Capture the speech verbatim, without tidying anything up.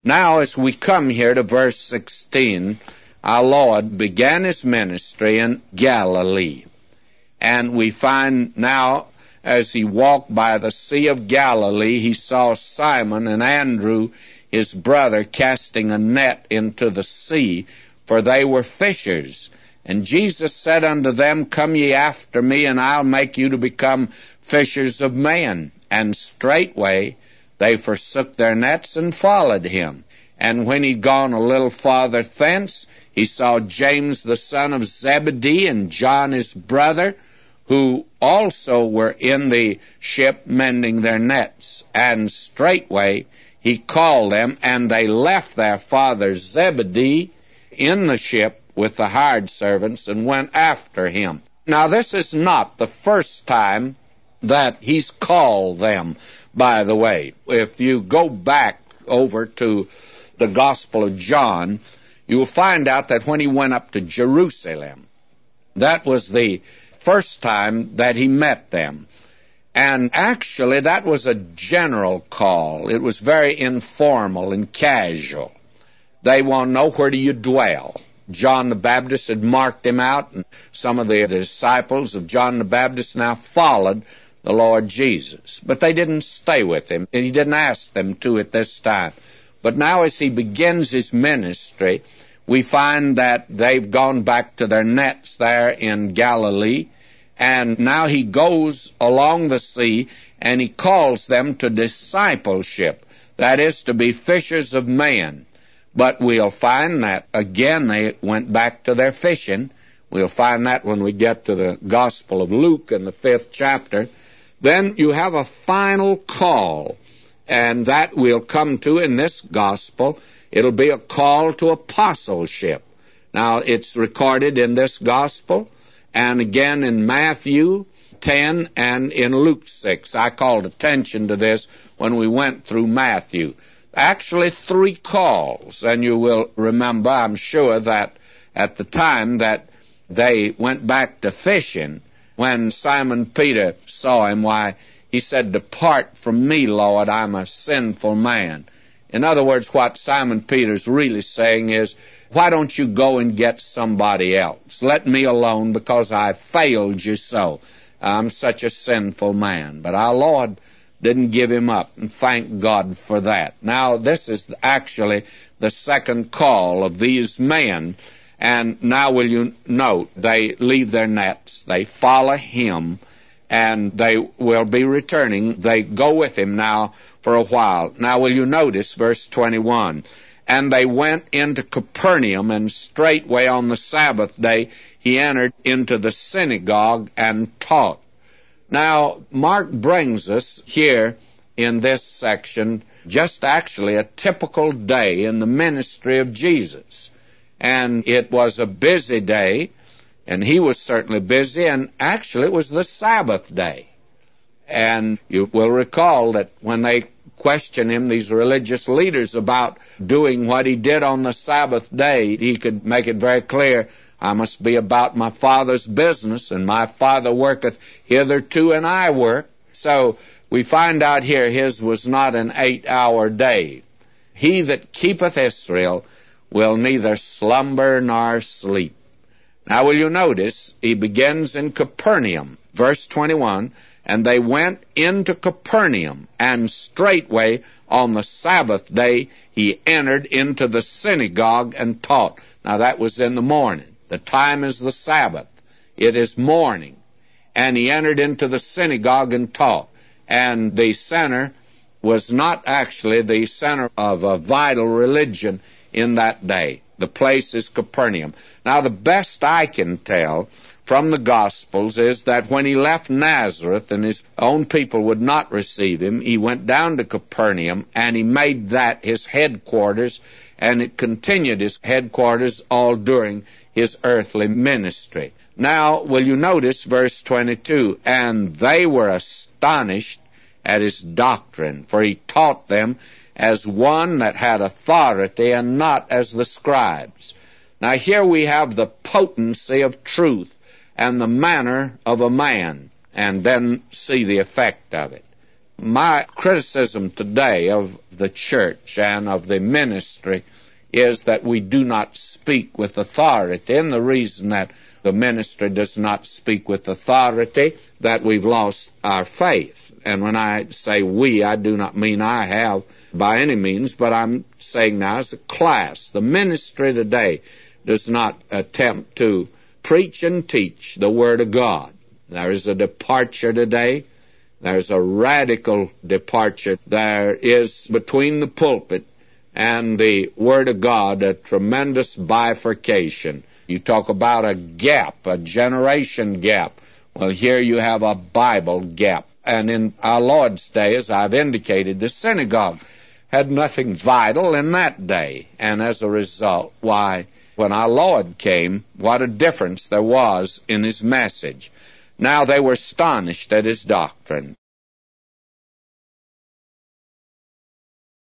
Now, as we come here to verse sixteen, our Lord began his ministry in Galilee. And we find now, as he walked by the Sea of Galilee, he saw Simon and Andrew, his brother, casting a net into the sea, for they were fishers. And Jesus said unto them, Come ye after me, and I'll make you to become fishers of men. And straightway they forsook their nets and followed him. And when he'd gone a little farther thence, he saw James the son of Zebedee and John his brother, who also were in the ship mending their nets. And straightway he called them, and they left their father Zebedee in the ship with the hired servants and went after him. Now, this is not the first time that he's called them, by the way. If you go back over to the Gospel of John, you will find out that when he went up to Jerusalem, that was the first time that he met them. And actually, that was a general call. It was very informal and casual. They want to know, where do you dwell? John the Baptist had marked him out, and some of the disciples of John the Baptist now followed the Lord Jesus. But they didn't stay with him, and he didn't ask them to at this time. But now as he begins his ministry, we find that they've gone back to their nets there in Galilee, and now he goes along the sea, and he calls them to discipleship, that is, to be fishers of men. But we'll find that, again, they went back to their fishing. We'll find that when we get to the Gospel of Luke in the fifth chapter. Then you have a final call, and that we'll come to in this Gospel. It'll be a call to apostleship. Now, it's recorded in this Gospel, and again in Matthew ten and in Luke six. I called attention to this when we went through Matthew. Actually, three calls, and you will remember, I'm sure, that at the time that they went back to fishing, when Simon Peter saw him, why, he said, Depart from me, Lord, I'm a sinful man. In other words, what Simon Peter's really saying is, why don't you go and get somebody else? Let me alone, because I failed you so. I'm such a sinful man. But our Lord didn't give him up, and thank God for that. Now, this is actually the second call of these men, and now will you note, they leave their nets, they follow him, and they will be returning. They go with him now for a while. Now, will you notice verse twenty-one? And they went into Capernaum, and straightway on the Sabbath day he entered into the synagogue and taught. Now, Mark brings us here in this section just actually a typical day in the ministry of Jesus. And it was a busy day, and he was certainly busy, and actually it was the Sabbath day. And you will recall that when they questioned him, these religious leaders, about doing what he did on the Sabbath day, he could make it very clear, I must be about my Father's business, and my Father worketh hitherto, and I work. So we find out here his was not an eight-hour day. He that keepeth Israel will neither slumber nor sleep. Now will you notice, he begins in Capernaum, verse twenty-one, and they went into Capernaum, and straightway on the Sabbath day he entered into the synagogue and taught. Now that was in the morning. The time is the Sabbath. It is morning. And he entered into the synagogue and taught. And the center was not actually the center of a vital religion in that day. The place is Capernaum. Now, the best I can tell from the Gospels is that when he left Nazareth and his own people would not receive him, he went down to Capernaum and he made that his headquarters, and it continued his headquarters all during his earthly ministry. Now, will you notice verse twenty-two? And they were astonished at his doctrine, for he taught them as one that had authority and not as the scribes. Now, here we have the potency of truth and the manner of a man, and then see the effect of it. My criticism today of the church and of the ministry is that we do not speak with authority, and the reason that the ministry does not speak with authority, that we've lost our faith. And when I say we, I do not mean I have by any means, but I'm saying now as a class. The ministry today does not attempt to preach and teach the Word of God. There is a departure today. There's a radical departure. There is between the pulpit and the Word of God a tremendous bifurcation. You talk about a gap, a generation gap. Well, here you have a Bible gap. And in our Lord's day, as I've indicated, the synagogue had nothing vital in that day. And as a result, why, when our Lord came, what a difference there was in His message. Now they were astonished at His doctrine.